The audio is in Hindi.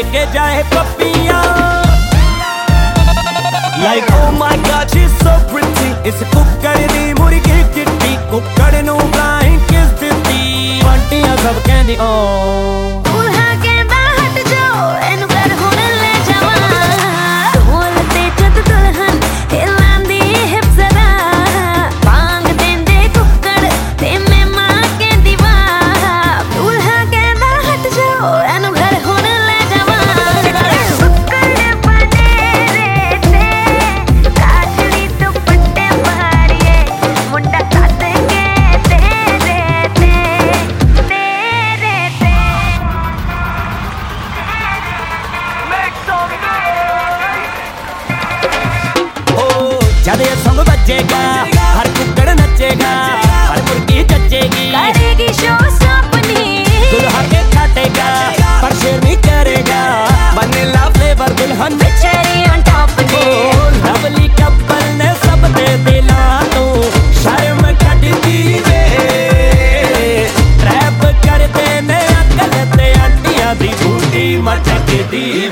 के जाए पपिया like oh my god she's so pretty इस कुक्कड़ दी मुर्गी चिट्टी कुक्कड़ नू flying kiss दित्ती बंटियां सब कहंदी ओ दूल्हा कहंदा हट जाओ एनू घर हुण ले जावां ढोल ते जद दुल्हन हिलांदी हिप जरा बांग देंदे कुक्कड़ ते मैं मां कहंदी वाह दूल्हा कहंदा हट जाओ एनू घर हुण ले जावां कुक्कड़ बने रे ते काजली दुपट्टे मारिए मुंडा सद के तेरे ते जब ये सॉन्ग बजेगा हर कुक्कड़ नचेगा हर मुर्गी जचेगी करेगी शो अपनी दुल्हा के काटेगा पर शेर नहीं करेगा वनीला फ्लेवर दुल्हन चेरी ऑन टॉप ने लवली कपल ने सब दे दिला तू शर्म कट दी वे रैप करते ने अकल ते आंटियां दी बूटी मटक दी